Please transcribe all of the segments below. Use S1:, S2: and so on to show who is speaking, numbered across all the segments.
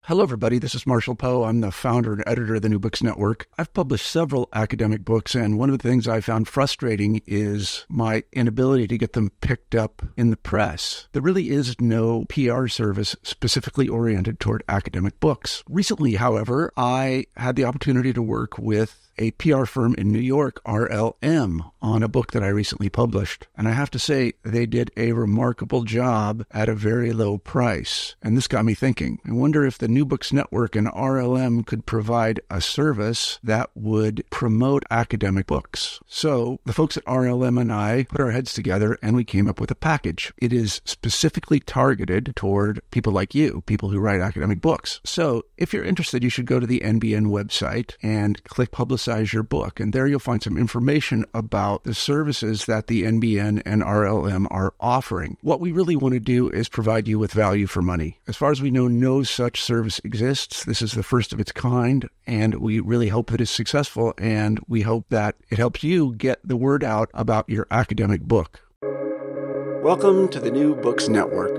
S1: Hello, everybody. This is Marshall Poe. I'm the founder and editor of the New Books Network. I've published several academic books, and one of the things I found frustrating is my inability to get them picked up in the press. There really is no PR service specifically oriented toward academic books. Recently, however, I had the opportunity to work with a PR firm in New York, RLM, on a book that I recently published. And I have to say, they did a remarkable job at a very low price. And this got me thinking. I wonder if the New Books Network and RLM could provide a service that would promote academic books. So the folks at RLM and I put our heads together and we came up with a package. It is specifically targeted toward people like you, people who write academic books. So if you're interested, you should go to the NBN website and click Publicize Your Book. And there you'll find some information about the services that the NBN and RLM are offering. What we really want to do is provide you with value for money. As far as we know, no such service exists. This is the first of its kind, and we really hope that it's successful, and we hope that it helps you get the word out about your academic book. Welcome to the New Books Network.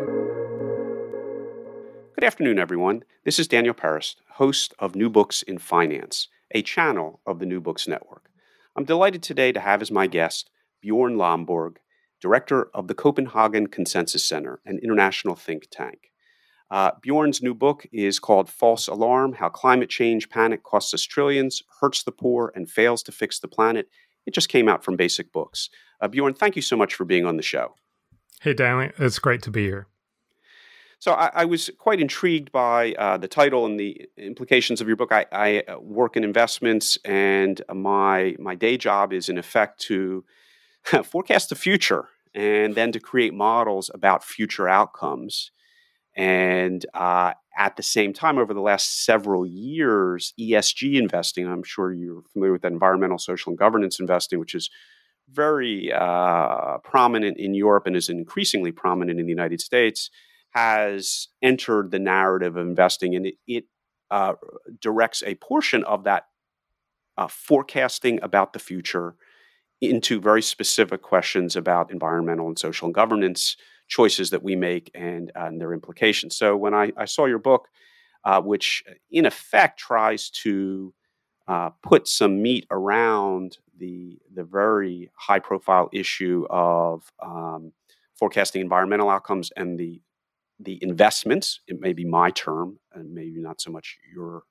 S2: Good afternoon, everyone. This is Daniel Paris, host of New Books in Finance, a channel of the New Books Network. I'm delighted today to have as my guest Bjorn Lomborg, director of the Copenhagen Consensus Center, an international think tank. Bjorn's new book is called False Alarm: How Climate Change Panic Costs Us Trillions, Hurts the Poor, and Fails to Fix the Planet. It just came out from Basic Books. Bjorn, thank you so much for being on the show.
S3: Hey, Daniel. It's great to be here.
S2: So I was quite intrigued by the title and the implications of your book. I work in investments, and my day job is, in effect, to forecast the future and then to create models about future outcomes. And at the same time, over the last several years, ESG investing, I'm sure you're familiar with that, environmental, social, and governance investing, which is very prominent in Europe and is increasingly prominent in the United States, has entered the narrative of investing, and it directs a portion of that forecasting about the future into very specific questions about environmental and social and governance choices that we make and their implications. So when I saw your book, which in effect tries to put some meat around the very high-profile issue of forecasting environmental outcomes and the investments, it may be my term, and maybe not so much your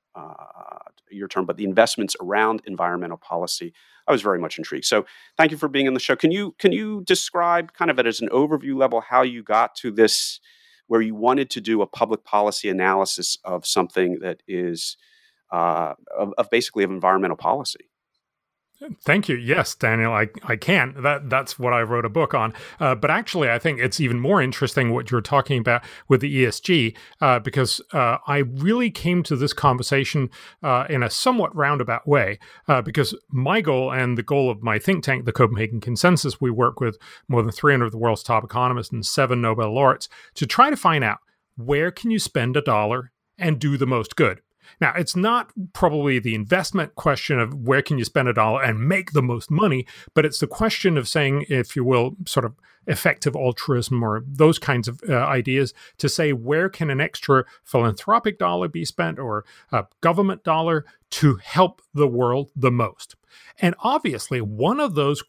S2: term, but the investments around environmental policy, I was very much intrigued. So thank you for being on the show. Can you describe kind of as an overview level how you got to this, where you wanted to do a public policy analysis of something that is basically of environmental policy?
S3: Thank you. Yes, Daniel, I can. That's what I wrote a book on. But actually, I think it's even more interesting what you're talking about with the ESG, because I really came to this conversation in a somewhat roundabout way, because my goal and the goal of my think tank, the Copenhagen Consensus, we work with more than 300 of the world's top economists and 7 Nobel laureates to try to find out where can you spend a dollar and do the most good. Now, it's not probably the investment question of where can you spend a dollar and make the most money, but it's the question of saying, if you will, sort of effective altruism or those kinds of ideas to say where can an extra philanthropic dollar be spent or a government dollar to help the world the most. And obviously, one of those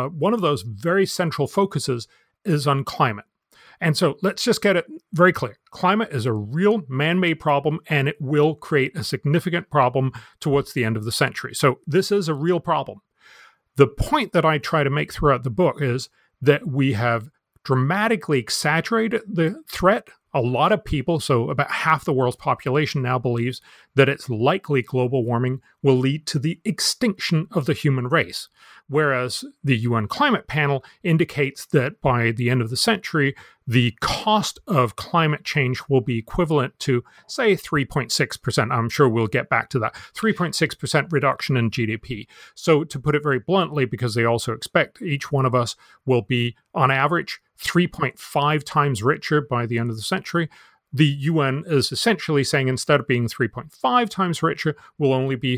S3: very central focuses is on climate. And so let's just get it very clear. Climate is a real man-made problem, and it will create a significant problem towards the end of the century. So this is a real problem. The point that I try to make throughout the book is that we have dramatically exaggerated the threat. A lot of people, so about half the world's population now believes that it's likely global warming will lead to the extinction of the human race, whereas the UN Climate Panel indicates that by the end of the century, the cost of climate change will be equivalent to, say, 3.6%. I'm sure we'll get back to that. 3.6% reduction in GDP. So to put it very bluntly, because they also expect each one of us will be, on average, 3.5 times richer by the end of the century, the UN is essentially saying instead of being 3.5 times richer, we'll only be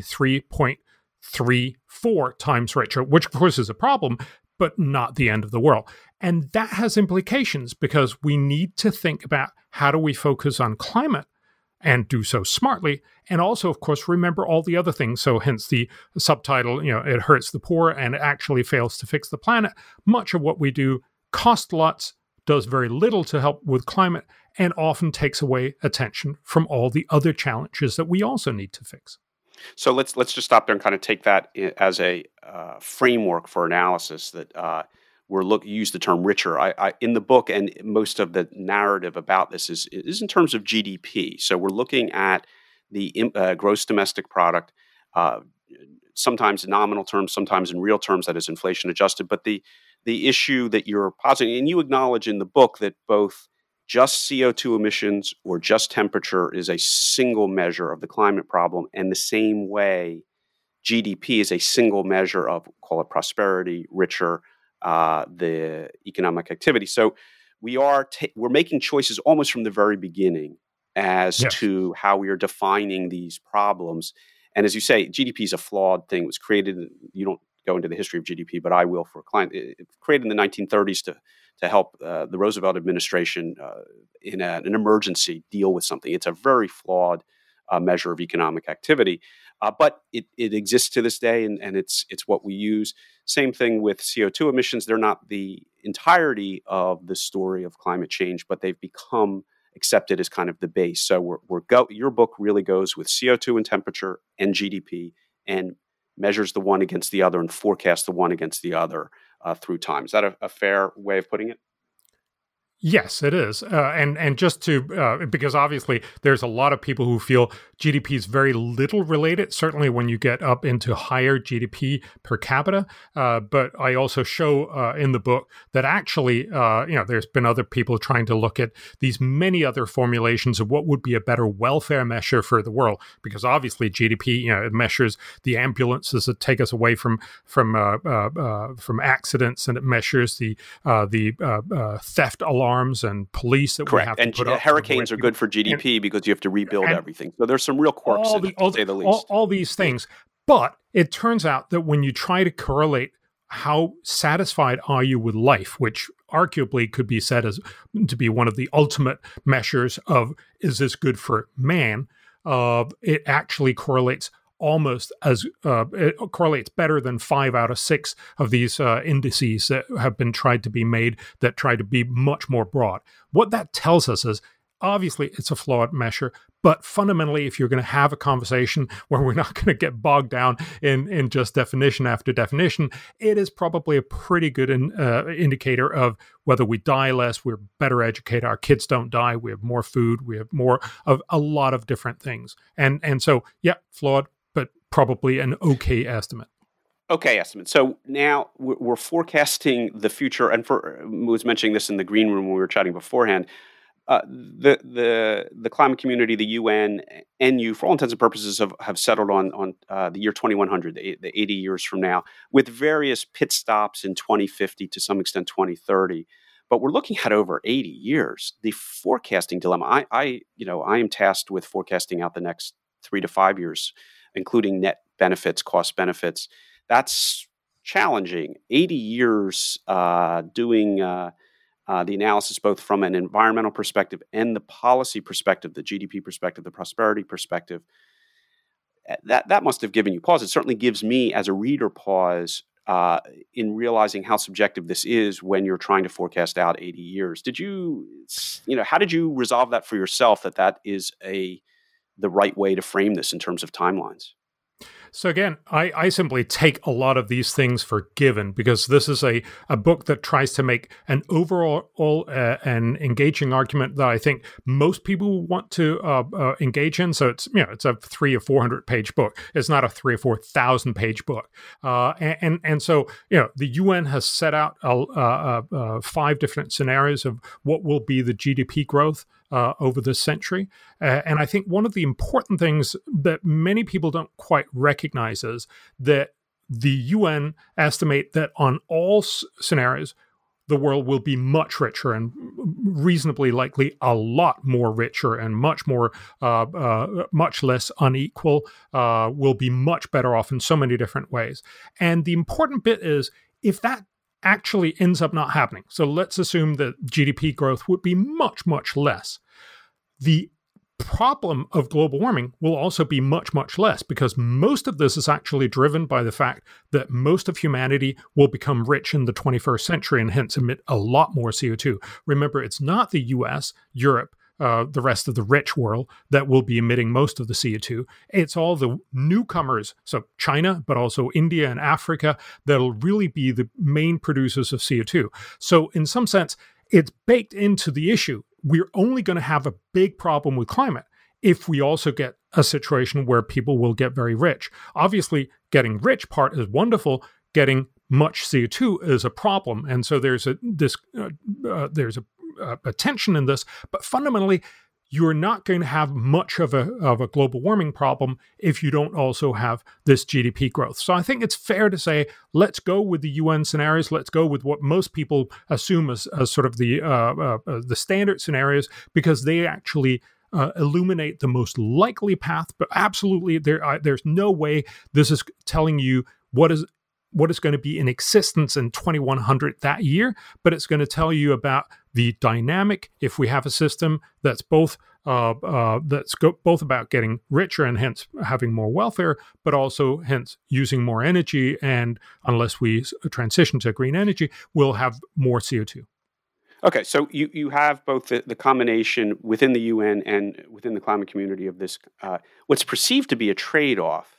S3: 3.34 times richer, which of course is a problem, but not the end of the world. And that has implications because we need to think about how do we focus on climate and do so smartly. And also, of course, remember all the other things. So hence the subtitle, it hurts the poor and it actually fails to fix the planet. Much of what we do costs lots, does very little to help with climate, and often takes away attention from all the other challenges that we also need to fix.
S2: So let's just stop there and kind of take that as a framework for analysis that use the term richer. I in the book, and most of the narrative about this is in terms of GDP. So we're looking at the gross domestic product, sometimes in nominal terms, sometimes in real terms, that is inflation adjusted. But the issue that you're positing, and you acknowledge in the book, that both just CO2 emissions or just temperature is a single measure of the climate problem, and the same way GDP is a single measure of, call it prosperity, richer, the economic activity. So we're making choices almost from the very beginning as to how we are defining these problems. And as you say, GDP is a flawed thing. It was created, you don't go into the history of GDP, but I will for a client. It was created in the 1930s to help the Roosevelt administration in an emergency deal with something. It's a very flawed measure of economic activity, but it exists to this day, and it's what we use. Same thing with CO2 emissions. They're not the entirety of the story of climate change, but they've become accepted as kind of the base. So your book really goes with CO2 and temperature and GDP, and measures the one against the other and forecasts the one against the other through time. Is that a fair way of putting it?
S3: Yes, it is. And just to, because obviously there's a lot of people who feel GDP is very little related, certainly when you get up into higher GDP per capita. But I also show in the book that actually, there's been other people trying to look at these many other formulations of what would be a better welfare measure for the world. Because obviously GDP, it measures the ambulances that take us away from accidents, and it measures the theft alarms and police that
S2: Correct.
S3: we have to put up.
S2: And hurricanes are good for GDP because you have to rebuild everything. So there's some real quirks in it, to say the least.
S3: All these things. But it turns out that when you try to correlate how satisfied are you with life, which arguably could be said as to be one of the ultimate measures of is this good for man, it actually correlates it correlates better than 5 out of 6 of these indices that have been tried to be made that try to be much more broad. What that tells us is, obviously, it's a flawed measure, but fundamentally, if you're going to have a conversation where we're not going to get bogged down in just definition after definition, it is probably a pretty good indicator of whether we die less, we're better educated, our kids don't die, we have more food, we have more of a lot of different things. And so, yeah, flawed, but probably an okay estimate.
S2: Okay estimate. So now we're forecasting the future, and I was mentioning this in the green room when we were chatting beforehand. The climate community, the UN, and you, for all intents and purposes, have settled on the year 2100, the 80 years from now, with various pit stops in 2050, to some extent 2030. But we're looking at over 80 years. The forecasting dilemma. I am tasked with forecasting out the next 3 to 5 years, including net benefits, cost benefits. That's challenging. 80 years doing the analysis, both from an environmental perspective and the policy perspective, the GDP perspective, the prosperity perspective. That must have given you pause. It certainly gives me, as a reader, pause in realizing how subjective this is when you're trying to forecast out 80 years. How did you resolve that for yourself, that is the right way to frame this in terms of timelines?
S3: So again, I simply take a lot of these things for given, because this is a book that tries to make an overall an engaging argument that I think most people want to engage in. So it's a 300 or 400 page book. It's not a 3,000 or 4,000 page book. And so the UN has set out 5 different scenarios of what will be the GDP growth over this century. And I think one of the important things that many people don't quite recognize is that the UN estimate that on all scenarios, the world will be much richer and reasonably likely a lot more richer and much less unequal, will be much better off in so many different ways. And the important bit is, if that actually ends up not happening, so let's assume that GDP growth would be much, much less, the problem of global warming will also be much, much less, because most of this is actually driven by the fact that most of humanity will become rich in the 21st century and hence emit a lot more CO2. Remember, it's not the US, Europe, the rest of the rich world that will be emitting most of the CO2. It's all the newcomers, so China, but also India and Africa, that'll really be the main producers of CO2. So in some sense, it's baked into the issue. We're only going to have a big problem with climate if we also get a situation where people will get very rich. Obviously, getting rich part is wonderful. Getting much CO2 is a problem, and so there's a tension in this. But fundamentally, you're not going to have much of a global warming problem if you don't also have this GDP growth. So I think it's fair to say, let's go with the UN scenarios. Let's go with what most people assume as sort of the standard scenarios, because they actually illuminate the most likely path. But absolutely, there's no way this is telling you what is going to be in existence in 2100 that year, but it's going to tell you about the dynamic. If we have a system that's both about getting richer and hence having more welfare, but also hence using more energy, and unless we transition to green energy, we'll have more CO2.
S2: Okay, so you have both the combination within the UN and within the climate community of this, what's perceived to be a trade-off.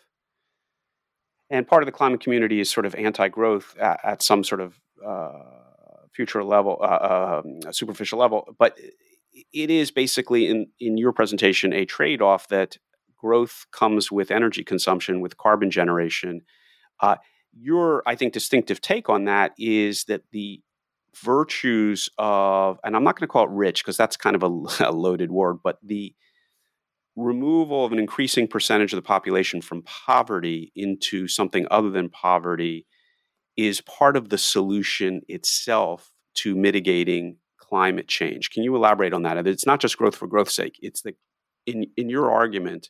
S2: And part of the climate community is sort of anti-growth at some sort of future level, superficial level. But it is basically, in your presentation, a trade-off that growth comes with energy consumption, with carbon generation. Your, I think, distinctive take on that is that the virtues of, and I'm not going to call it rich because that's kind of a loaded word, but the removal of an increasing percentage of the population from poverty into something other than poverty is part of the solution itself to mitigating climate change. Can you elaborate on that? It's not just growth for growth's sake. It's in your argument,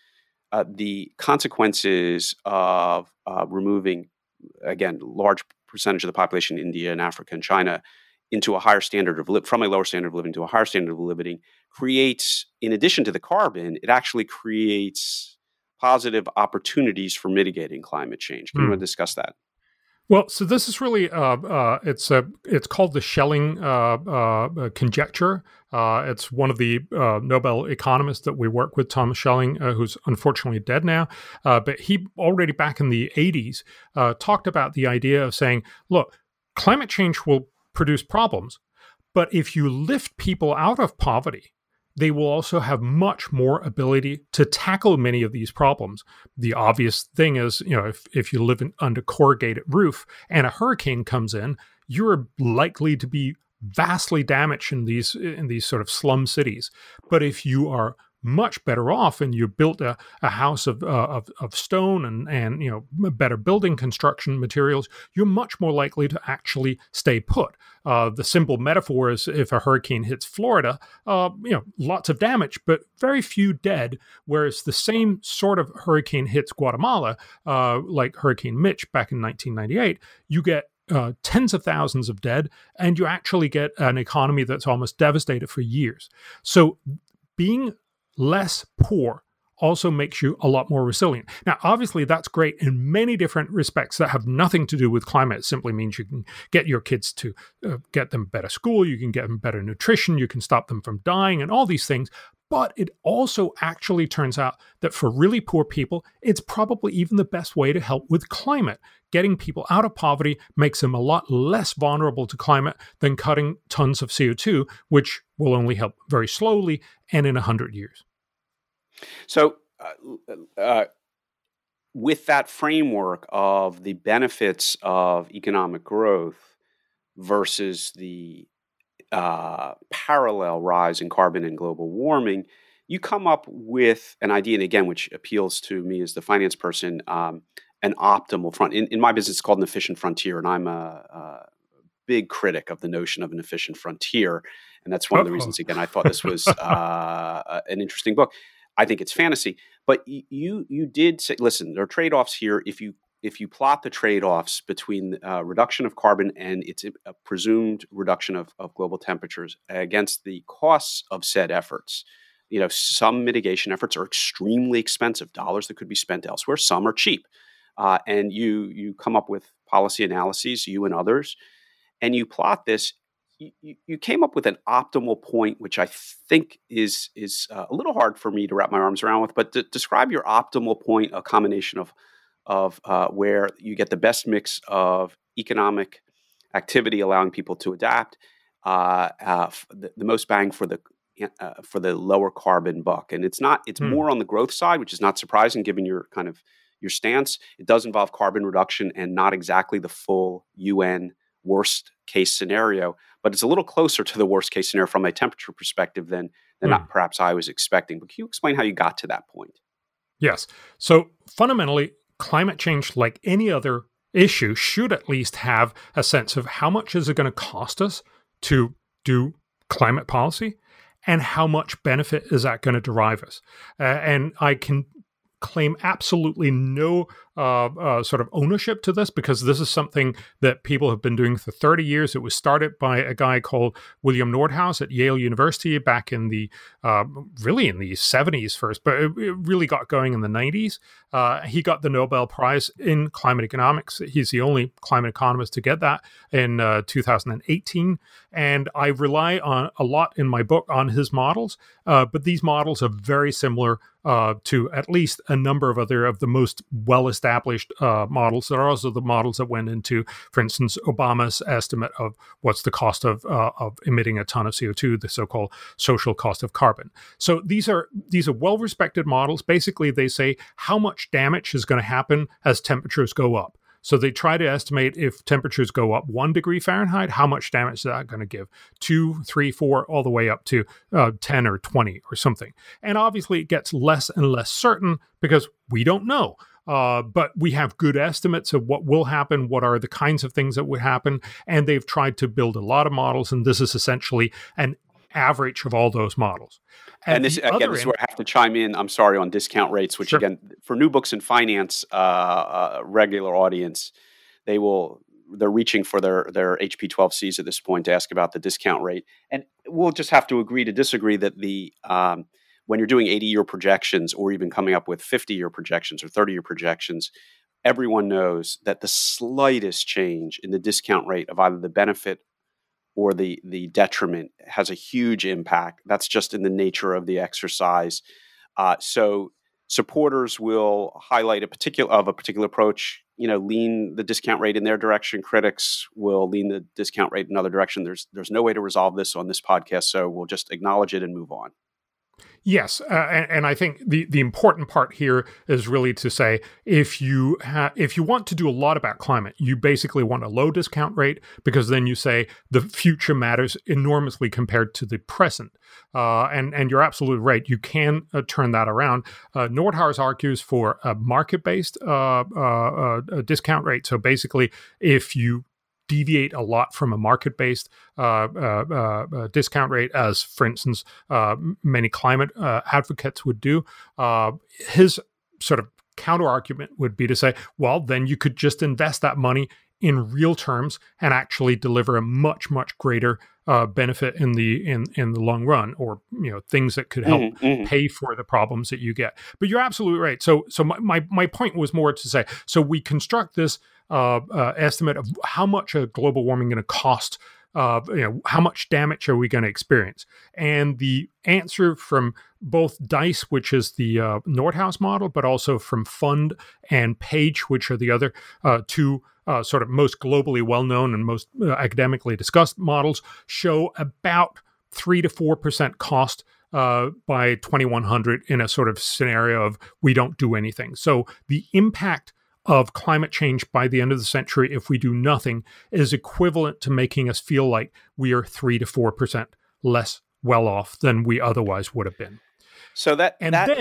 S2: the consequences of removing, again, large percentage of the population in India and Africa and China into a higher standard of from a lower standard of living to a higher standard of living creates, in addition to the carbon, it actually creates positive opportunities for mitigating climate change. Can you discuss that?
S3: Well, so this is really it's called the Schelling conjecture. It's one of the Nobel economists that we work with, Thomas Schelling, who's unfortunately dead now. But he already back in the 80s talked about the idea of saying, look, climate change will produce problems, but if you lift people out of poverty, they will also have much more ability to tackle many of these problems. The obvious thing is, if you live under corrugated roof and a hurricane comes in, you're likely to be vastly damaged in these sort of slum cities. But if you are much better off and you built a house of stone and better building construction materials, you're much more likely to actually stay put. The simple metaphor is if a hurricane hits Florida, lots of damage, but very few dead, whereas the same sort of hurricane hits Guatemala, like Hurricane Mitch back in 1998, you get tens of thousands of dead, and you actually get an economy that's almost devastated for years. So being less poor also makes you a lot more resilient. Now, obviously, that's great in many different respects that have nothing to do with climate. It simply means you can get your kids to get them better school, you can get them better nutrition, you can stop them from dying and all these things. But it also actually turns out that for really poor people, it's probably even the best way to help with climate. Getting people out of poverty makes them a lot less vulnerable to climate than cutting tons of CO2, which will only help very slowly and in 100 years.
S2: So with that framework of the benefits of economic growth versus the parallel rise in carbon and global warming, you come up with an idea, and again, which appeals to me as the finance person, an optimal front. In my business, it's called an efficient frontier, and I'm a big critic of the notion of an efficient frontier. And that's one of the reasons, again, I thought this was an interesting book. I think it's fantasy, but you did say, listen, there are trade-offs here. If you plot the trade-offs between reduction of carbon and its presumed reduction of global temperatures against the costs of said efforts, some mitigation efforts are extremely expensive, dollars that could be spent elsewhere. Some are cheap. And you come up with policy analyses, you and others, and you plot this. You came up with an optimal point, which I think is a little hard for me to wrap my arms around with. But describe your optimal point, a combination of where you get the best mix of economic activity, allowing people to adapt, the most bang for the lower carbon buck. And it's more on the growth side, which is not surprising given your stance. It does involve carbon reduction and not exactly the full UN worst case scenario, but it's a little closer to the worst case scenario from a temperature perspective than perhaps I was expecting. But can you explain how you got to that point?
S3: Yes. So fundamentally, climate change, like any other issue, should at least have a sense of how much is it going to cost us to do climate policy and how much benefit is that going to derive us. And I can claim absolutely no sort of ownership to this, because this is something that people have been doing for 30 years. It was started by a guy called William Nordhaus at Yale University back in the really in the 70s first, but it really got going in the 90s. He got the Nobel Prize in climate economics. He's the only climate economist to get that in 2018. And I rely on a lot in my book on his models, but these models are very similar to at least a number of other of the most well-established models. There are also the models that went into, for instance, Obama's estimate of what's the cost of emitting a ton of CO2, the so-called social cost of carbon. So these are well-respected models. Basically, they say how much damage is going to happen as temperatures go up. So they try to estimate if temperatures go up 1 degree Fahrenheit, how much damage is that going to give? 2, 3, 4, all the way up to 10 or 20 or something. And obviously it gets less and less certain because we don't know. But we have good estimates of what will happen, what are the kinds of things that would happen. And they've tried to build a lot of models. And this is essentially an average of all those models.
S2: And this is where I have to chime in, I'm sorry, on discount rates, which again, for new books in finance, regular audience, they're reaching for their HP 12Cs at this point to ask about the discount rate. And we'll just have to agree to disagree that when you're doing 80-year projections or even coming up with 50-year projections or 30-year projections, everyone knows that the slightest change in the discount rate of either the benefit or the detriment has a huge impact. That's just in the nature of the exercise. So supporters will highlight a particular approach, lean the discount rate in their direction. Critics will lean the discount rate in another direction. There's no way to resolve this on this podcast, so we'll just acknowledge it and move on.
S3: Yes, and I think the important part here is really to say if you want to do a lot about climate, you basically want a low discount rate, because then you say the future matters enormously compared to the present. And you're absolutely right. You can turn that around. Nordhaus argues for a market-based discount rate. So basically, if you deviate a lot from a market-based discount rate, as, for instance, many climate advocates would do. His sort of counter-argument would be to say, well, then you could just invest that money in real terms and actually deliver a much, much greater benefit in the long run, or things that could help pay for the problems that you get. But you're absolutely right. So my point was more to say, so we construct this estimate of how much global warming going to cost. How much damage are we going to experience? And the answer from both DICE, which is the Nordhaus model, but also from Fund and Page, which are the other two sort of most globally well-known and most academically discussed models, show about 3 to 4% cost by 2100 in a sort of scenario of we don't do anything. So the impact of climate change by the end of the century, if we do nothing, is equivalent to making us feel like we are 3 to 4% less well off than we otherwise would have been.
S2: So go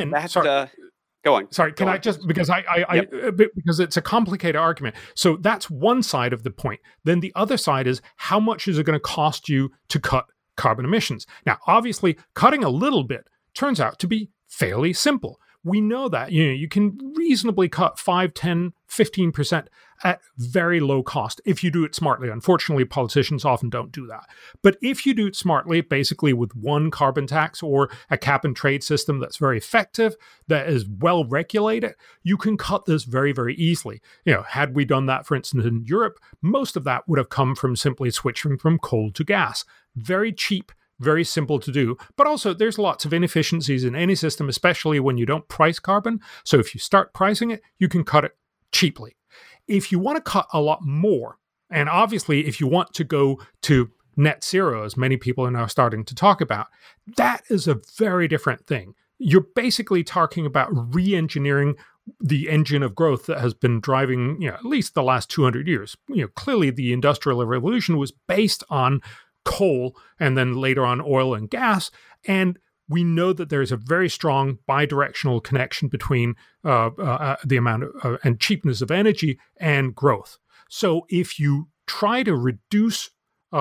S2: on.
S3: Sorry, can I just, because because it's a complicated argument. So that's one side of the point. Then the other side is, how much is it going to cost you to cut carbon emissions? Now, obviously, cutting a little bit turns out to be fairly simple. We know that you can reasonably cut 5, 10, 15% at very low cost if you do it smartly. Unfortunately, politicians often don't do that. But if you do it smartly, basically with one carbon tax or a cap and trade system that's very effective, that is well regulated, you can cut this very, very easily. Had we done that, for instance, in Europe, most of that would have come from simply switching from coal to gas. Very cheap, very simple to do, but also there's lots of inefficiencies in any system, especially when you don't price carbon. So if you start pricing it, you can cut it cheaply. If you want to cut a lot more, and obviously if you want to go to net zero, as many people are now starting to talk about, that is a very different thing. You're basically talking about re-engineering the engine of growth that has been driving, at least the last 200 years. Clearly the Industrial Revolution was based on coal and then later on oil and gas. And we know that there's a very strong bidirectional connection between the amount of, and cheapness of energy and growth. So if you try to reduce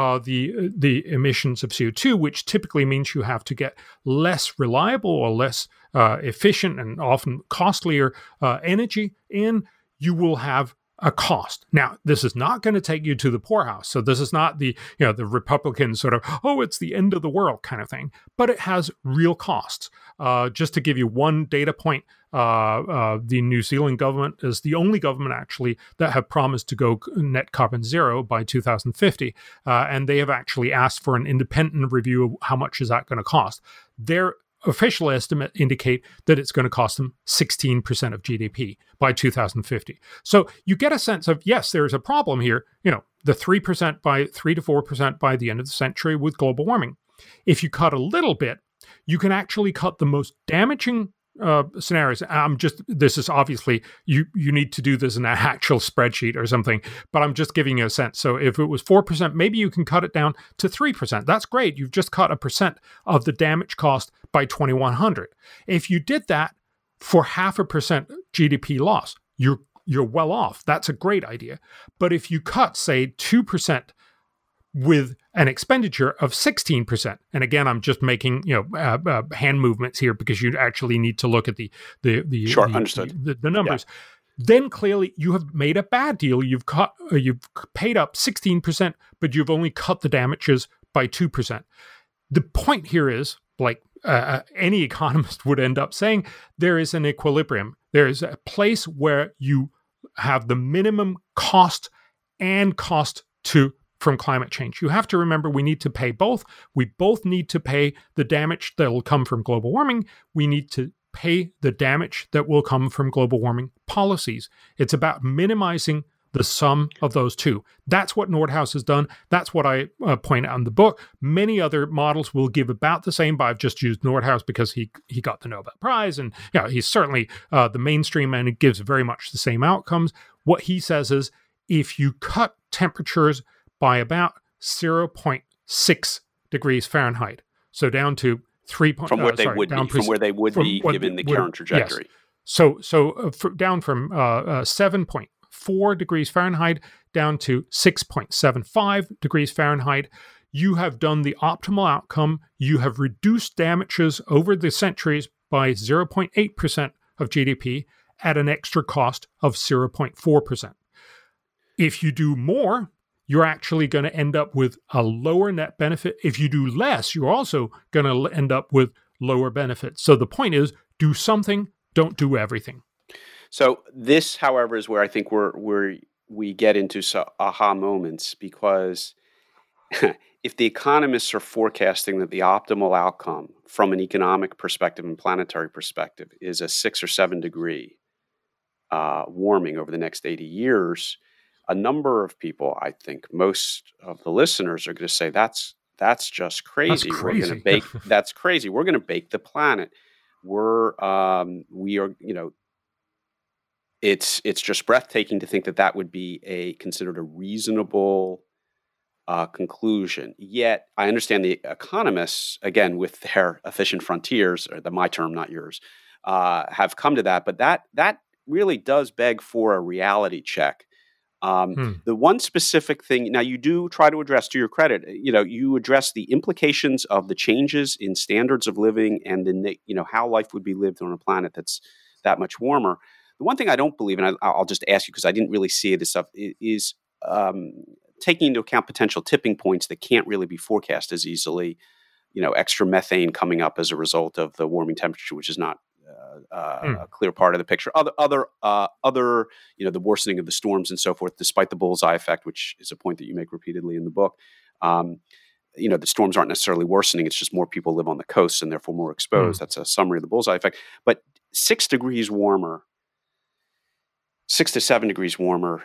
S3: the emissions of CO2, which typically means you have to get less reliable or less efficient and often costlier energy in, you will have a cost. Now, this is not going to take you to the poorhouse. So this is not the Republican sort of, it's the end of the world kind of thing, but it has real costs. Just to give you one data point, the New Zealand government is the only government actually that have promised to go net carbon zero by 2050. And they have actually asked for an independent review of how much is that going to cost. Their official estimate indicate that it's going to cost them 16% of GDP by 2050. So you get a sense of, yes, there's a problem here, the 3 to 4% by the end of the century with global warming. If you cut a little bit, you can actually cut the most damaging scenarios. This is obviously, you need to do this in an actual spreadsheet or something, but I'm just giving you a sense. So if it was 4%, maybe you can cut it down to 3%. That's great. You've just cut 1% of the damage cost by 2100. If you did that for 0.5% GDP loss, you're well off. That's a great idea. But if you cut, say, 2% with an expenditure of 16%, and again, I'm just making hand movements here because you actually need to look at the numbers. Yeah. Then clearly you have made a bad deal. You've paid up 16%, but you've only cut the damages by 2%. The point here is, like any economist would end up saying, there is an equilibrium. There is a place where you have the minimum cost and cost from climate change. You have to remember we need to pay both. We both need to pay the damage that will come from global warming. We need to pay the damage that will come from global warming policies. It's about minimizing the sum of those two. That's what Nordhaus has done. That's what I point out in the book. Many other models will give about the same, but I've just used Nordhaus because he got the Nobel Prize, and he's certainly the mainstream, and it gives very much the same outcomes. What he says is, if you cut temperatures by about 0.6 degrees Fahrenheit, so down to 3.
S2: From where they would be given the current trajectory.
S3: Yes. So down from 7.4 degrees Fahrenheit down to 6.75 degrees Fahrenheit, you have done the optimal outcome. You have reduced damages over the centuries by 0.8% of GDP at an extra cost of 0.4%. If you do more, you're actually going to end up with a lower net benefit. If you do less, you're also going to end up with lower benefits. So the point is, do something, don't do everything.
S2: So this, however, is where I think we get into aha moments, because if the economists are forecasting that the optimal outcome from an economic perspective and planetary perspective is a 6 or 7 degree warming over the next 80 years, a number of people, I think most of the listeners, are going to say that's just crazy.
S3: That's crazy.
S2: We're going to bake. That's crazy. We're going to bake the planet. We are. It's just breathtaking to think that would be considered a reasonable conclusion. Yet I understand the economists, again with their efficient frontiers, or my term, not yours, have come to that. But that really does beg for a reality check. The one specific thing, now you do try to address, to your credit, you address the implications of the changes in standards of living and how life would be lived on a planet that's that much warmer. The one thing I don't believe, and I'll just ask you because I didn't really see this stuff, is taking into account potential tipping points that can't really be forecast as easily. Extra methane coming up as a result of the warming temperature, which is not a clear part of the picture. Other, the worsening of the storms and so forth, despite the bullseye effect, which is a point that you make repeatedly in the book. The storms aren't necessarily worsening. It's just more people live on the coast and therefore more exposed. That's a summary of the bullseye effect. But 6 to 7 degrees warmer,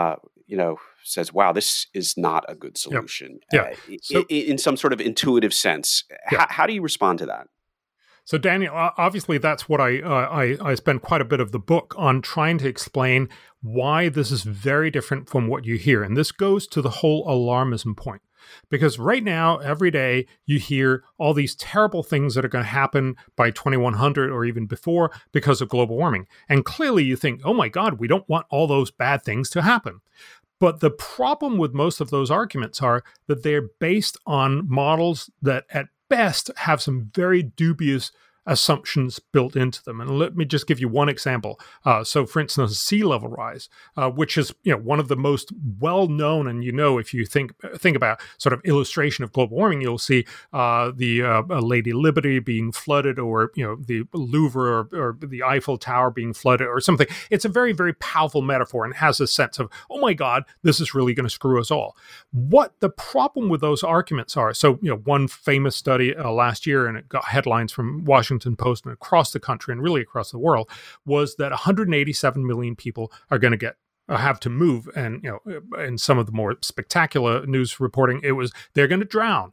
S2: says, wow, this is not a good solution. In some sort of intuitive sense. How do you respond to that?
S3: So, Daniel, obviously that's what I spend quite a bit of the book on trying to explain why this is very different from what you hear. And this goes to the whole alarmism point. Because right now, every day, you hear all these terrible things that are going to happen by 2100 or even before because of global warming. And clearly you think, oh my God, we don't want all those bad things to happen. But the problem with most of those arguments are that they're based on models that at best have some very dubious assumptions built into them. And let me just give you one example. So for instance, sea level rise, which is one of the most well-known, and if you think about sort of illustration of global warming, you'll see the Lady Liberty being flooded, or the Louvre or the Eiffel Tower being flooded or something. It's a very, very powerful metaphor and has a sense of, oh my God, this is really going to screw us all. What the problem with those arguments are, so one famous study last year, and it got headlines from Washington Post and across the country and really across the world, was that 187 million people are going to have to move. And, in some of the more spectacular news reporting, it was they're going to drown.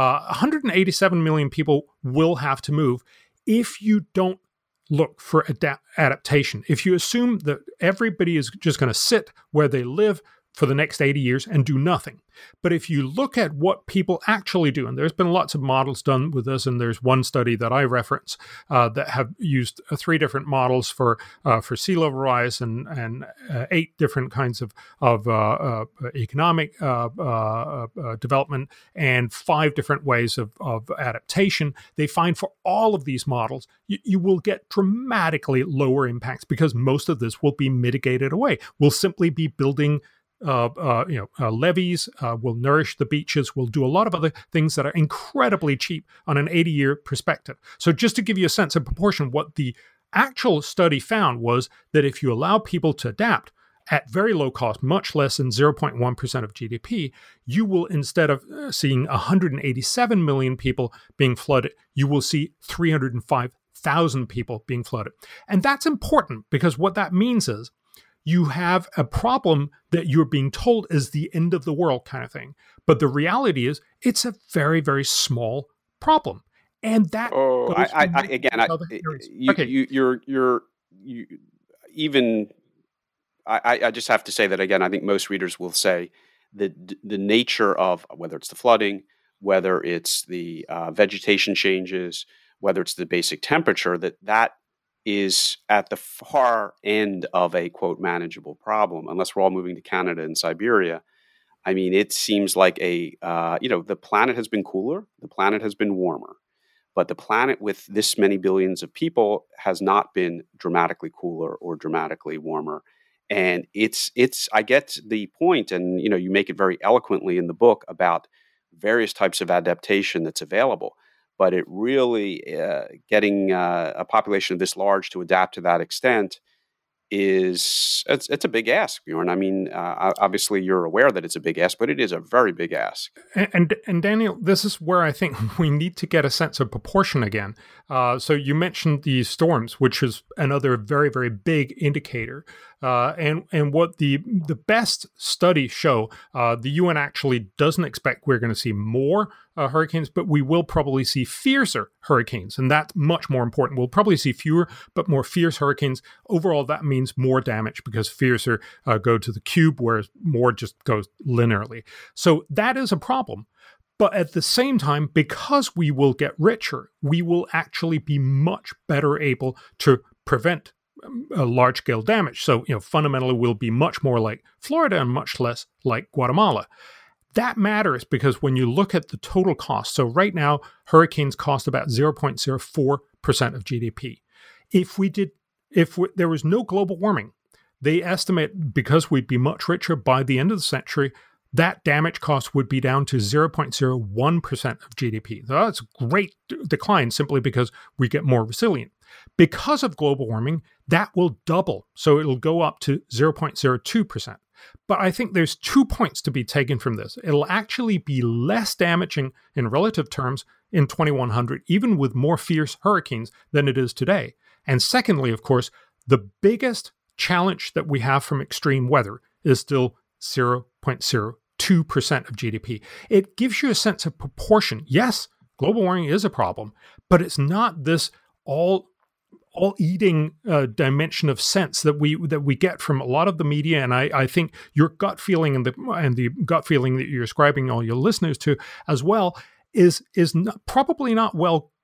S3: 187 million people will have to move if you don't look for adaptation. If you assume that everybody is just going to sit where they live for the next 80 years and do nothing. But if you look at what people actually do, and there's been lots of models done with this, and there's one study that I reference that have used 3 different models for sea level rise and 8 different kinds of economic development and 5 different ways of adaptation. They find for all of these models, you will get dramatically lower impacts because most of this will be mitigated away. We'll simply be building levees, will nourish the beaches, will do a lot of other things that are incredibly cheap on an 80-year perspective. So just to give you a sense of proportion, what the actual study found was that if you allow people to adapt at very low cost, much less than 0.1% of GDP, you will, instead of seeing 187 million people being flooded, you will see 305,000 people being flooded. And that's important because what that means is you have a problem that you're being told is the end of the world kind of thing. But the reality is it's a very, very small problem. And that
S2: I just have to say that again, I think most readers will say that the nature of whether it's the flooding, whether it's the vegetation changes, whether it's the basic temperature, that is at the far end of a, quote, manageable problem, unless we're all moving to Canada and Siberia. I mean, it seems like the planet has been cooler, the planet has been warmer, but the planet with this many billions of people has not been dramatically cooler or dramatically warmer. And I get the point, and, you make it very eloquently in the book about various types of adaptation that's available. But it really, getting a population this large to adapt to that extent it's a big ask, Bjorn. I mean, obviously you're aware that it's a big ask, but it is a very big ask.
S3: And Daniel, this is where I think we need to get a sense of proportion again. So you mentioned the storms, which is another very, very big indicator. And what the best studies show, the UN actually doesn't expect we're going to see more hurricanes, but we will probably see fiercer hurricanes. And that's much more important. We'll probably see fewer, but more fierce hurricanes. Overall, that means more damage because fiercer go to the cube, whereas more just goes linearly. So that is a problem. But at the same time, because we will get richer, we will actually be much better able to prevent large-scale damage. So, fundamentally, we'll be much more like Florida and much less like Guatemala. That matters because when you look at the total cost, so right now, hurricanes cost about 0.04% of GDP. If we did if there was no global warming, they estimate because we'd be much richer by the end of the century, that damage cost would be down to 0.01% of GDP. So that's a great decline simply because we get more resilient. Because of global warming, that will double. So it'll go up to 0.02%. But I think there's 2 points to be taken from this. It'll actually be less damaging in relative terms in 2100, even with more fierce hurricanes than it is today. And secondly, of course, the biggest challenge that we have from extreme weather is still 0.02% of GDP. It gives you a sense of proportion. Yes, global warming is a problem, but it's not this all-eating dimension of sense that we get from a lot of the media. And I think your gut feeling and the gut feeling that you're ascribing all your listeners to as well is probably not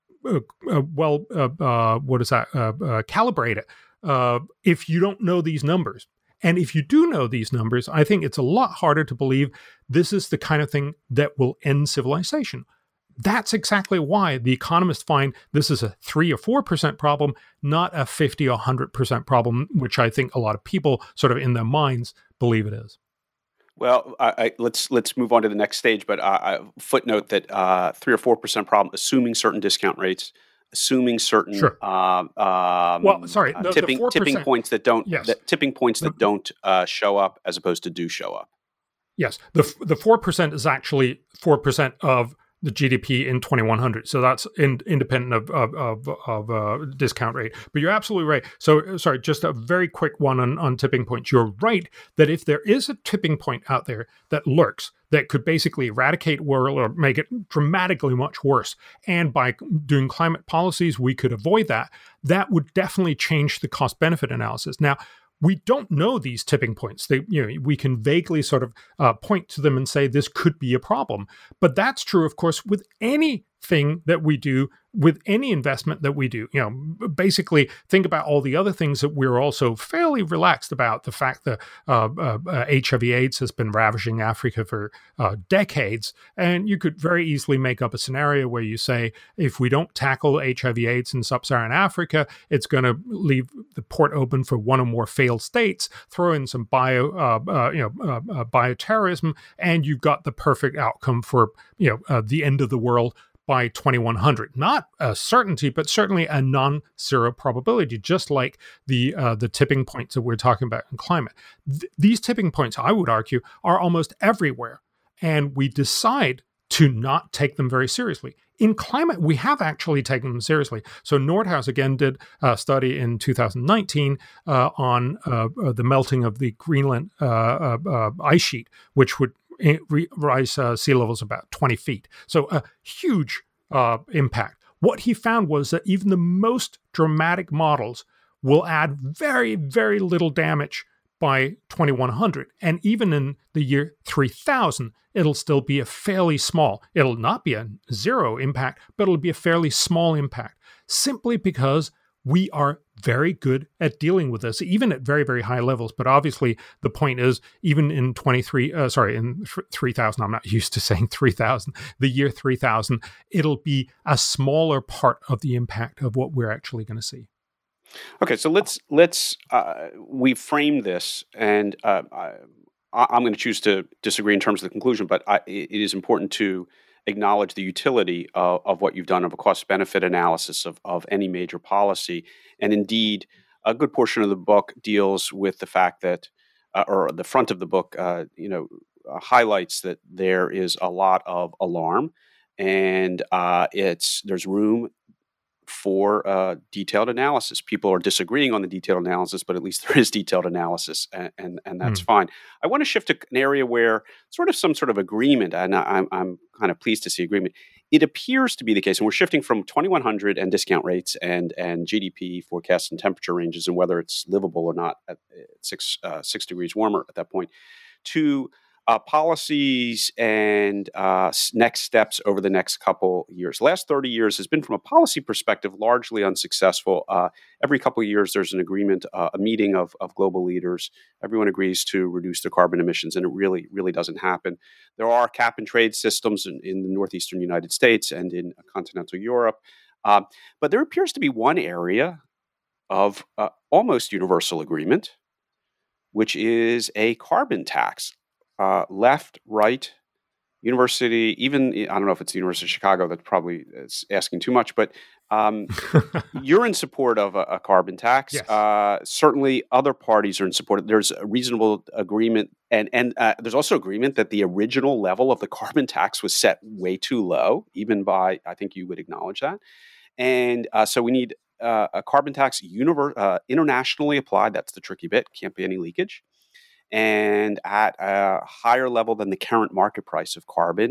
S3: calibrated if you don't know these numbers. And if you do know these numbers, I think it's a lot harder to believe this is the kind of thing that will end civilization. That's exactly why the economists find this is a 3 or 4% problem, not a 50 or 100% problem, which I think a lot of people sort of in their minds believe it is.
S2: Well, let's move on to the next stage, but footnote that 3 or 4% problem, assuming certain discount rates, assuming certain
S3: tipping
S2: points that don't
S3: that
S2: don't show up as opposed to do show up.
S3: Yes, the 4% is actually 4% of the GDP in 2100. So that's independent of discount rate. But you're absolutely right. So, sorry, just a very quick one on tipping points. You're right that if there is a tipping point out there that lurks, that could basically eradicate war or make it dramatically much worse, and by doing climate policies, we could avoid that, that would definitely change the cost-benefit analysis. Now, we don't know these tipping points. We can vaguely sort of point to them and say this could be a problem. But that's true, of course, with anything that we do, with any investment that we do. Basically, think about all the other things that we're also fairly relaxed about. The fact that HIV/AIDS has been ravaging Africa for decades, and you could very easily make up a scenario where you say, if we don't tackle HIV/AIDS in sub-Saharan Africa, it's going to leave the port open for one or more failed states. Throw in some bioterrorism, and you've got the perfect outcome for the end of the world by 2100. Not a certainty, but certainly a non-zero probability, just like the tipping points that we're talking about in climate. These tipping points, I would argue, are almost everywhere, and we decide to not take them very seriously. In climate, we have actually taken them seriously. So Nordhaus again did a study in 2019 on the melting of the Greenland ice sheet, which would rise sea levels about 20 feet. So a huge impact. What he found was that even the most dramatic models will add very, very little damage by 2100. And even in the year 3000, it'll still be a fairly small, it'll not be a zero impact, but it'll be a fairly small impact, simply because we are very good at dealing with this, even at very, very high levels. But obviously, the point is, even in 3000, I'm not used to saying 3000, the year 3000, it'll be a smaller part of the impact of what we're actually going to see.
S2: Okay, so let's we frame this, and I'm going to choose to disagree in terms of the conclusion, but it is important to acknowledge the utility of what you've done of a cost-benefit analysis of any major policy. And indeed, a good portion of the book deals with the fact that, or the front of the book, highlights that there is a lot of alarm, and there's room for detailed analysis. People are disagreeing on the detailed analysis, but at least there is detailed analysis, and that's fine. I want to shift to an area where some sort of agreement, and I'm kind of pleased to see agreement. It appears to be the case, and we're shifting from 2100 and discount rates and GDP forecasts and temperature ranges and whether it's livable or not at 6 degrees warmer at that point, to policies and next steps over the next couple years. The last 30 years has been, from a policy perspective, largely unsuccessful. Every couple of years, there's an agreement, a meeting of global leaders. Everyone agrees to reduce their carbon emissions, and it really, really doesn't happen. There are cap and trade systems in the northeastern United States and in continental Europe. But there appears to be one area of almost universal agreement, which is a carbon tax. Left, right, university, even, I don't know if it's the University of Chicago, that probably is asking too much, but you're in support of a carbon tax.
S3: Yes.
S2: Certainly other parties are in support. There's a reasonable agreement, and there's also agreement that the original level of the carbon tax was set way too low, even by, I think you would acknowledge that. And so we need a carbon tax internationally applied. That's the tricky bit. Can't be any leakage. And at a higher level than the current market price of carbon.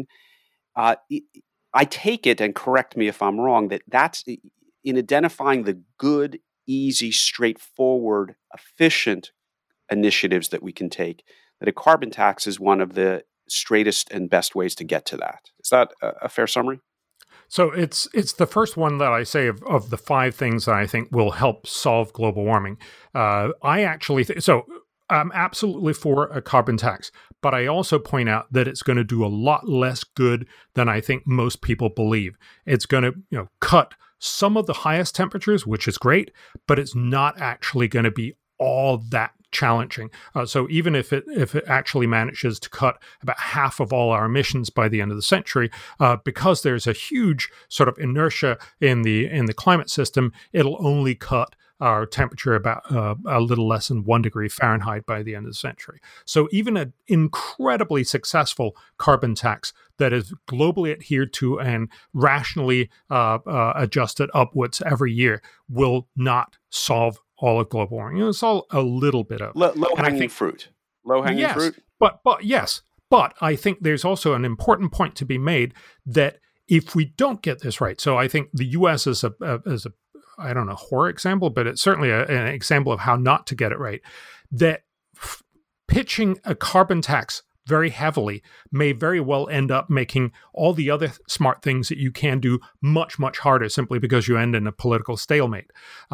S2: I take it, and correct me if I'm wrong, that's in identifying the good, easy, straightforward, efficient initiatives that we can take, that a carbon tax is one of the straightest and best ways to get to that. Is that a fair summary?
S3: So it's the first one that I say of the 5 things that I think will help solve global warming. I actually I'm absolutely for a carbon tax, but I also point out that it's going to do a lot less good than I think most people believe. It's going to, cut some of the highest temperatures, which is great, but it's not actually going to be all that challenging. So even if it actually manages to cut about half of all our emissions by the end of the century, because there's a huge sort of inertia in the climate system, it'll only cut our temperature about a little less than 1 degree Fahrenheit by the end of the century. So even an incredibly successful carbon tax that is globally adhered to and rationally adjusted upwards every year will not solve all of global warming. It's all a little bit of
S2: low-hanging fruit. Low-hanging fruit?
S3: But yes. But I think there's also an important point to be made that if we don't get this right, so I think the U.S. is a I don't know, horror example, but it's certainly an example of how not to get it right, that pitching a carbon tax very heavily may very well end up making all the other smart things that you can do much, much harder simply because you end in a political stalemate.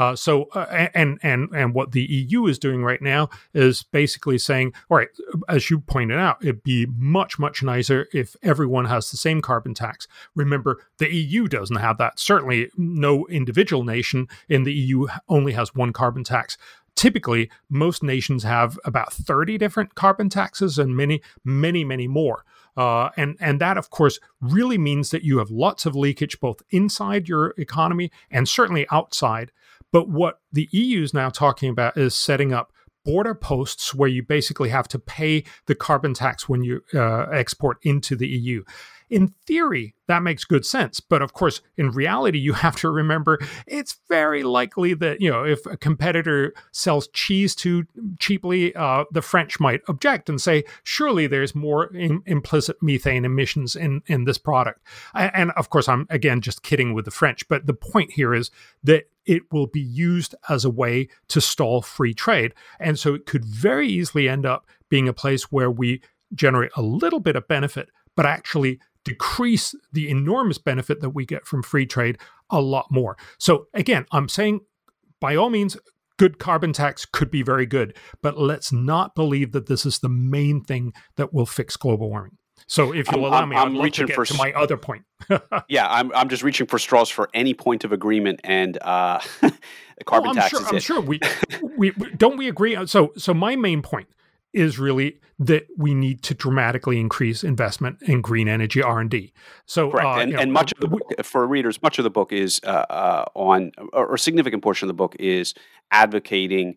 S3: And what the EU is doing right now is basically saying, all right, as you pointed out, it'd be much, much nicer if everyone has the same carbon tax. Remember, the EU doesn't have that. Certainly no individual nation in the EU only has one carbon tax. Typically, most nations have about 30 different carbon taxes and many, many, many more. And that, of course, really means that you have lots of leakage both inside your economy and certainly outside. But what the EU is now talking about is setting up border posts where you basically have to pay the carbon tax when you export into the EU. In theory, that makes good sense. But of course, in reality, you have to remember it's very likely that, if a competitor sells cheese too cheaply, the French might object and say, surely there's more implicit methane emissions in this product. And of course, I'm, again, just kidding with the French. But the point here is that it will be used as a way to stall free trade. And so it could very easily end up being a place where we generate a little bit of benefit, but actually decrease the enormous benefit that we get from free trade a lot more. So again, I'm saying by all means, good carbon tax could be very good, but let's not believe that this is the main thing that will fix global warming. So if you'll allow me, I'm reaching to my other point.
S2: Yeah, I'm just reaching for straws for any point of agreement, and carbon tax is it.
S3: I'm sure we don't we agree. So my main point is really that we need to dramatically increase investment in green energy R&D. So,
S2: correct. And much of the book, for readers, much of the book is or a significant portion of the book is advocating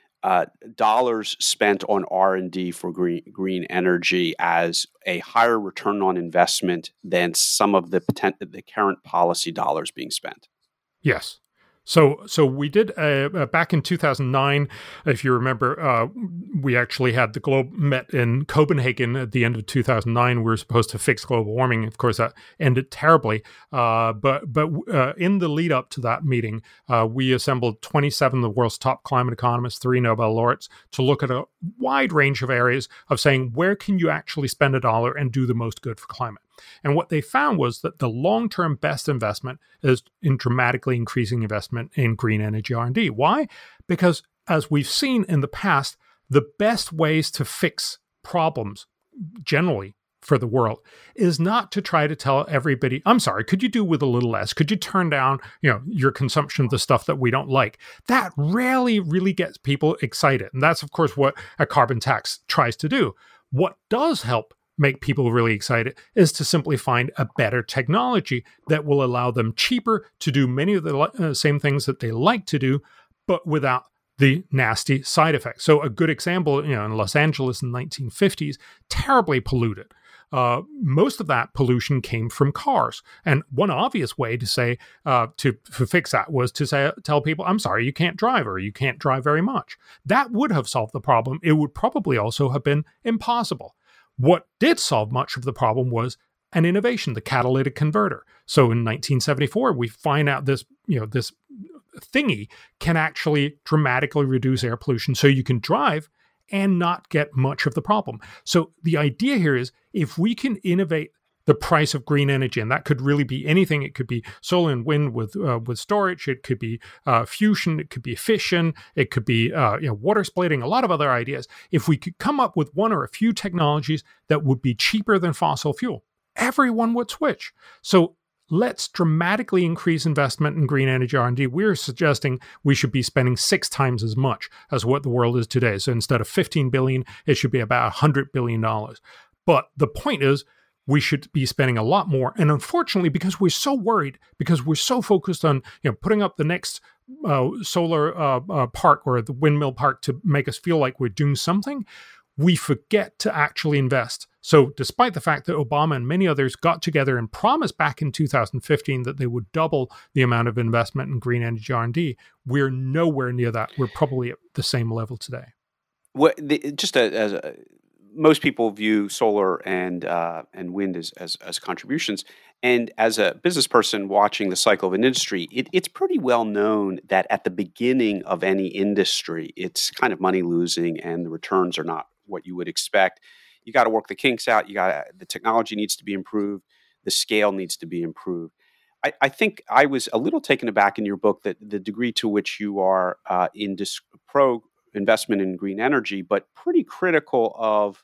S2: dollars spent on R&D for green energy as a higher return on investment than some of the current policy dollars being spent.
S3: Yes. So we did back in 2009, if you remember, we actually had the globe met in Copenhagen at the end of 2009. We were supposed to fix global warming. Of course, that ended terribly. But in the lead up to that meeting, we assembled 27 of the world's top climate economists, 3 Nobel laureates, to look at a wide range of areas of saying, where can you actually spend a dollar and do the most good for climate? And what they found was that the long-term best investment is in dramatically increasing investment in green energy R&D. Why? Because as we've seen in the past, the best ways to fix problems generally for the world is not to try to tell everybody, I'm sorry, could you do with a little less? Could you turn down, your consumption of the stuff that we don't like? That rarely really gets people excited. And that's, of course, what a carbon tax tries to do. What does help make people really excited is to simply find a better technology that will allow them cheaper to do many of the same things that they like to do, but without the nasty side effects. So a good example, in Los Angeles in the 1950s, terribly polluted. Most of that pollution came from cars. And one obvious way to say, to fix that was to tell people, I'm sorry, you can't drive, or you can't drive very much. That would have solved the problem. It would probably also have been impossible. What did solve much of the problem was an innovation, the catalytic converter. So in 1974, we find out this thingy can actually dramatically reduce air pollution, so you can drive and not get much of the problem. So the idea here is, if we can innovate the price of green energy, and that could really be anything. It could be solar and wind with storage. It could be fusion. It could be fission. It could be water splitting. A lot of other ideas. If we could come up with one or a few technologies that would be cheaper than fossil fuel, everyone would switch. So let's dramatically increase investment in green energy R&D. We're suggesting we should be spending 6 times as much as what the world is today. So instead of $15 billion, it should be about $100 billion. But the point is, we should be spending a lot more. And unfortunately, because we're so worried, because we're so focused on putting up the next solar park or the windmill park to make us feel like we're doing something, we forget to actually invest. So despite the fact that Obama and many others got together and promised back in 2015 that they would double the amount of investment in green energy R&D, we're nowhere near that. We're probably at the same level today.
S2: Well, most people view solar and wind as contributions. And as a business person watching the cycle of an industry, it's pretty well known that at the beginning of any industry, it's kind of money losing and the returns are not what you would expect. You got to work the kinks out. The technology needs to be improved. The scale needs to be improved. I think I was a little taken aback in your book that the degree to which you are pro investment in green energy, but pretty critical of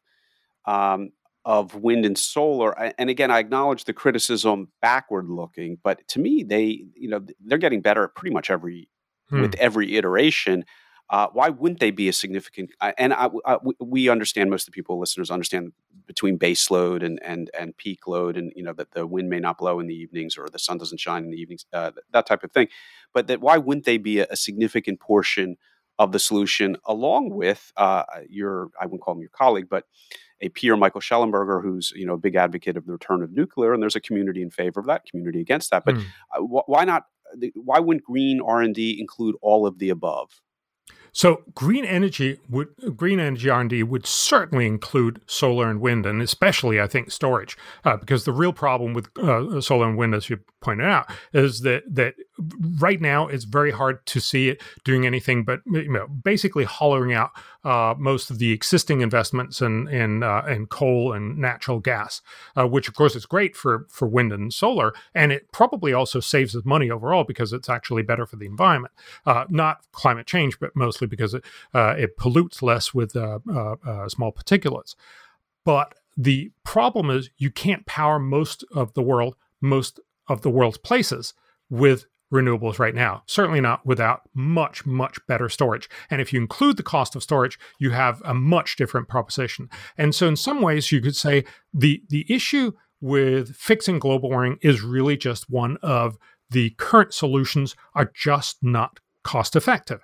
S2: wind and solar. And again, I acknowledge the criticism backward looking, but to me, they're getting better at pretty much with every iteration. Why wouldn't they be a significant? We understand, most of the people, listeners, understand between base load and peak load, and that the wind may not blow in the evenings or the sun doesn't shine in the evenings, that type of thing. But why wouldn't they be a significant portion of the solution, along with I wouldn't call him your colleague, but a peer, Michael Schellenberger, who's a big advocate of the return of nuclear, and there's a community in favor of that, community against that. But why not? Why wouldn't green R&D include all of the above?
S3: So green energy R&D would certainly include solar and wind, and especially, I think, storage, because the real problem with solar and wind, as you pointed out, is that right now it's very hard to see it doing anything but basically hollowing out most of the existing investments in coal and natural gas, which of course is great for wind and solar, and it probably also saves us money overall because it's actually better for the environment, not climate change, but mostly because it pollutes less with small particulates. But the problem is you can't power most of the world's places with renewables right now. Certainly not without much, much better storage. And if you include the cost of storage, you have a much different proposition. And so in some ways, you could say the issue with fixing global warming is really just one of the current solutions are just not cost effective.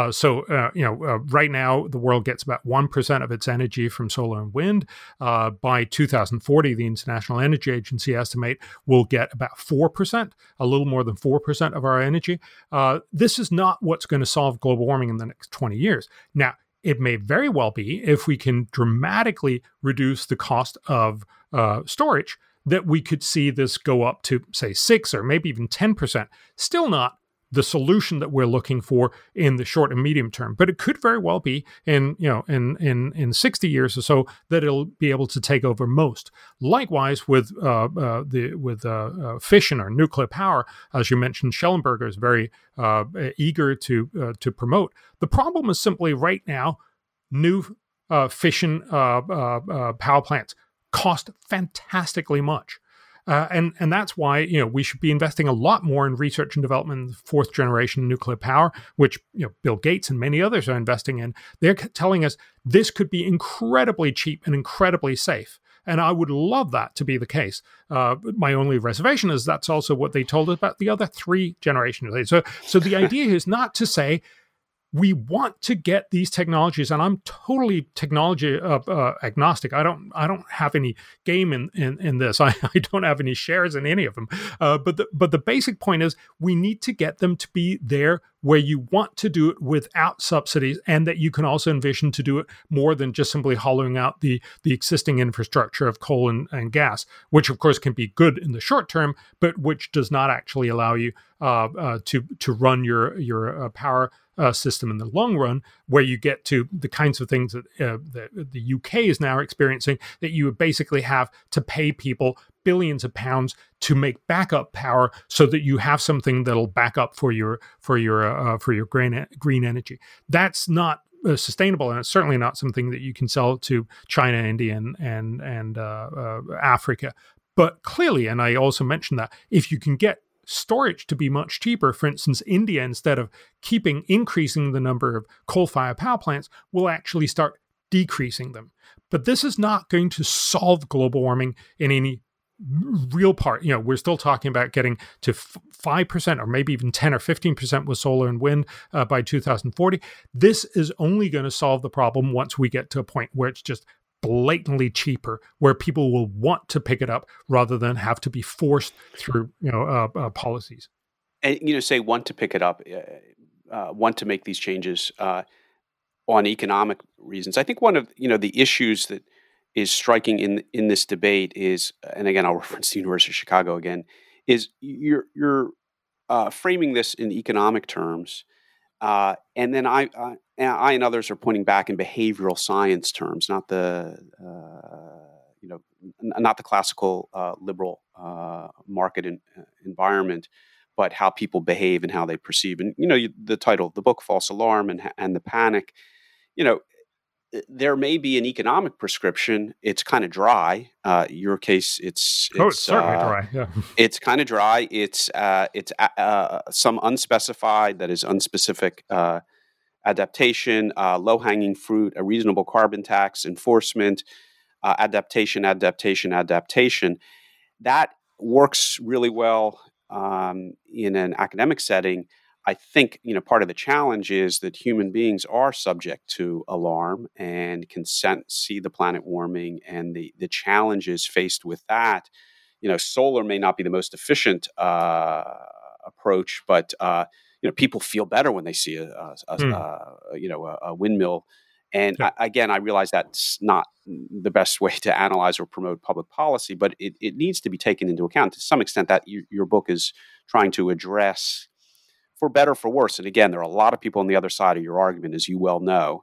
S3: Right now, the world gets about 1% of its energy from solar and wind. By 2040, the International Energy Agency estimate we'll get about 4%, a little more than 4% of our energy. This is not what's going to solve global warming in the next 20 years. Now, it may very well be, if we can dramatically reduce the cost of storage, that we could see this go up to, say, 6 or maybe even 10%. Still not the solution that we're looking for in the short and medium term, but it could very well be in 60 years or so that it'll be able to take over most. Likewise, with fission or nuclear power, as you mentioned, Schellenberger is very eager to promote. The problem is simply right now, new fission power plants cost fantastically much. And that's why we should be investing a lot more in research and development in fourth generation nuclear power, which Bill Gates and many others are investing in. They're telling us this could be incredibly cheap and incredibly safe. And I would love that to be the case. My only reservation is that's also what they told us about the other three generations. So the idea is not to say we want to get these technologies, and I'm totally technology agnostic. I don't have any game in this. I don't have any shares in any of them. But the basic point is we need to get them to be there where you want to do it without subsidies, and that you can also envision to do it more than just simply hollowing out the existing infrastructure of coal and gas, which of course can be good in the short term, but which does not actually allow you to run your power system in the long run, where you get to the kinds of things that the UK is now experiencing, that you would basically have to pay people billions of pounds to make backup power so that you have something that'll back up for your green energy. That's not sustainable, and it's certainly not something that you can sell to China, India, and Africa. But clearly, and I also mentioned that, if you can get storage to be much cheaper, for instance, India, instead of increasing the number of coal-fired power plants, will actually start decreasing them. But this is not going to solve global warming in any real part. We're still talking about getting to 5% or maybe even 10 or 15% with solar and wind by 2040. This is only going to solve the problem once we get to a point where it's just blatantly cheaper, where people will want to pick it up rather than have to be forced through policies.
S2: And say want to pick it up, want to make these changes on economic reasons. I think one of the issues that is striking in this debate is, and again I'll reference the University of Chicago again, is you're framing this in economic terms, and then I and others are pointing back in behavioral science terms, not the not the classical liberal market environment, but how people behave and how they perceive. And the title of the book, False Alarm and the Panic. There may be an economic prescription. It's kind of dry. Your case, it's
S3: certainly dry. Yeah,
S2: it's kind of dry. It's some unspecified, that is unspecific adaptation, low hanging fruit, a reasonable carbon tax, enforcement, adaptation. That works really well in an academic setting. I think part of the challenge is that human beings are subject to alarm and can see the planet warming and the challenges faced with that. Solar may not be the most efficient approach, but people feel better when they see a windmill. And I realize that's not the best way to analyze or promote public policy, but it needs to be taken into account to some extent. That your book is trying to address, for better or for worse. And again, there are a lot of people on the other side of your argument, as you well know.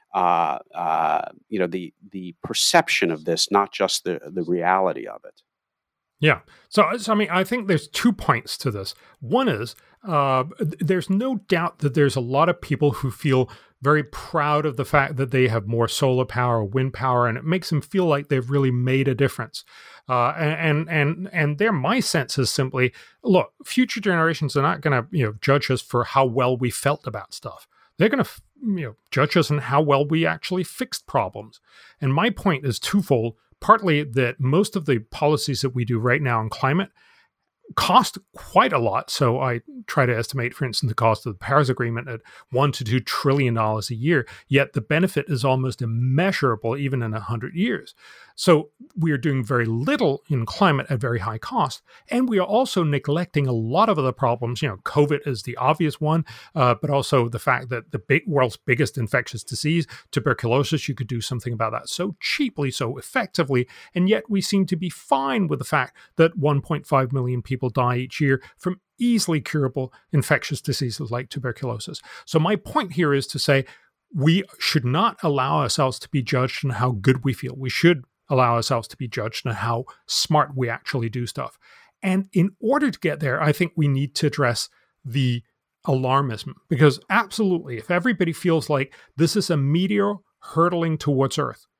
S2: The perception of this, not just the reality of it.
S3: Yeah. So I mean, I think there's 2 points to this. One is there's no doubt that there's a lot of people who feel very proud of the fact that they have more solar power or wind power, and it makes them feel like they've really made a difference. And my sense is simply, look, future generations are not going to judge us for how well we felt about stuff. They're going to judge us on how well we actually fixed problems. And my point is twofold. Partly that most of the policies that we do right now on climate cost quite a lot. So I try to estimate, for instance, the cost of the Paris Agreement at $1 to $2 trillion a year, yet the benefit is almost immeasurable even in 100 years. So we are doing very little in climate at very high cost, and we are also neglecting a lot of other problems. COVID is the obvious one, but also the fact that the world's biggest infectious disease, tuberculosis, you could do something about that so cheaply, so effectively, and yet we seem to be fine with the fact that 1.5 million people die each year from easily curable infectious diseases like tuberculosis. So my point here is to say we should not allow ourselves to be judged on how good we feel. We should allow ourselves to be judged on how smart we actually do stuff. And in order to get there, I think we need to address the alarmism, because absolutely, if everybody feels like this is a meteor hurtling towards Earth,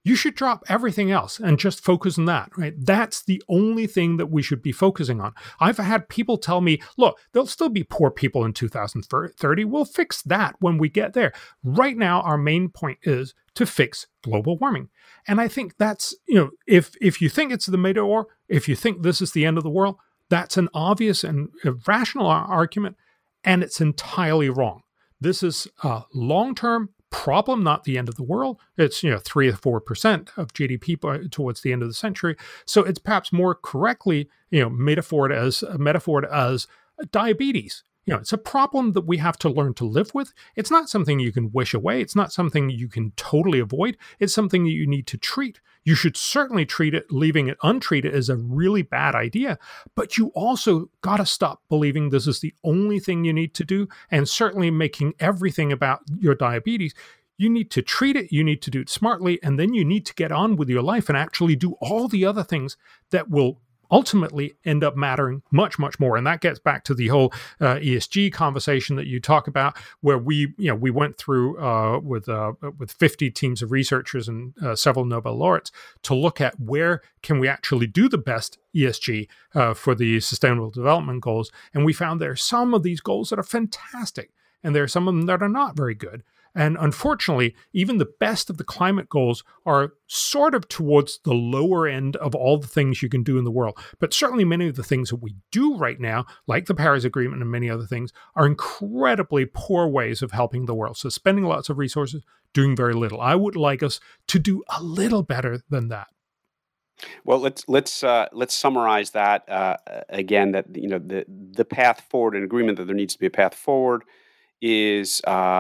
S3: you should drop everything else and just focus on that, right? That's the only thing that we should be focusing on. I've had people tell me, look, there'll still be poor people in 2030. We'll fix that when we get there. Right now, our main point is to fix global warming. And I think that's, if you think it's the meteor, if you think this is the end of the world, that's an obvious and rational argument, and it's entirely wrong. This is a long-term problem, not the end of the world. It's 3 or 4% of GDP towards the end of the century. So it's perhaps more correctly, metaphored as diabetes. It's a problem that we have to learn to live with. It's not something you can wish away. It's not something you can totally avoid. It's something that you need to treat. You should certainly treat it. Leaving it untreated is a really bad idea. But you also got to stop believing this is the only thing you need to do, and certainly making everything about your diabetes. You need to treat it, you need to do it smartly, and then you need to get on with your life and actually do all the other things that will ultimately end up mattering much, much more. And that gets back to the whole ESG conversation that you talk about, where we went through with 50 teams of researchers and several Nobel laureates to look at where can we actually do the best ESG for the Sustainable Development Goals. And we found there are some of these goals that are fantastic, and there are some of them that are not very good. And unfortunately, even the best of the climate goals are sort of towards the lower end of all the things you can do in the world. But certainly many of the things that we do right now, like the Paris Agreement and many other things, are incredibly poor ways of helping the world. So spending lots of resources, doing very little. I would like us to do a little better than that.
S2: Well, let's summarize that again. That the path forward, an agreement that there needs to be a path forward, is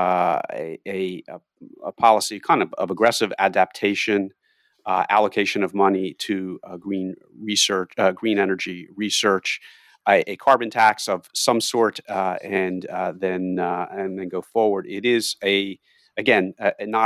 S2: a policy kind of aggressive adaptation, allocation of money to green research, green energy research, a carbon tax of some sort, and then go forward. It is an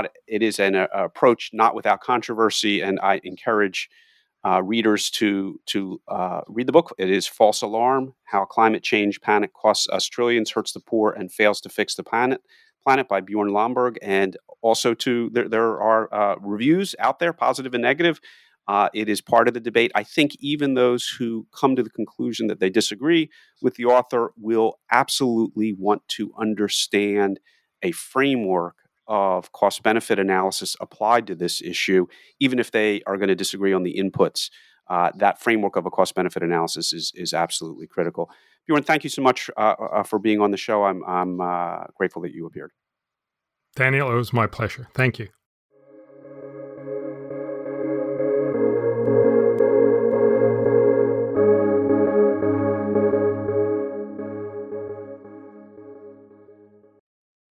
S2: approach not without controversy, and I encourage readers to read the book. It is False Alarm: How Climate Change Panic Costs Us Trillions, Hurts the Poor, and Fails to Fix the Planet by Bjorn Lomborg. And also there are reviews out there, positive and negative. It is part of the debate. I think even those who come to the conclusion that they disagree with the author will absolutely want to understand a framework of cost-benefit analysis applied to this issue, even if they are going to disagree on the inputs. That framework of a cost-benefit analysis is absolutely critical. Bjorn, thank you so much for being on the show. I'm grateful that you appeared.
S3: Daniel, it was my pleasure. Thank you.